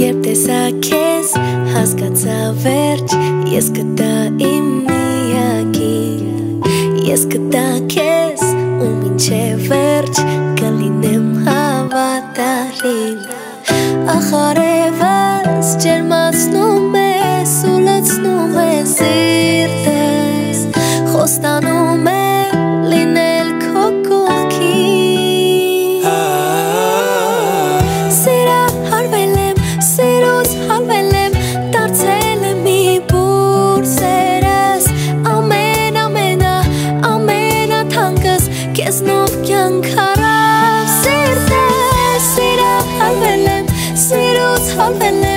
Երբ տեսա քեզ հասկացա վերջ Ես կտա իմ միակին Ես կտա քեզ ու մինչև վերջ Կլինեմ հավատարիմ Ախարևս ջերմացնում ես ու լցնում ես սիրտս Խոստանում եմ լինել քո կողքին Սիրահարվել եմ, սիրուց հարվել եմ Դարձել եմ մի բուր սերս Ամենաթանկս Քեզնով կյանք առավ սիրտս Սիրահարվել եմ, սիրուց հարվել եմ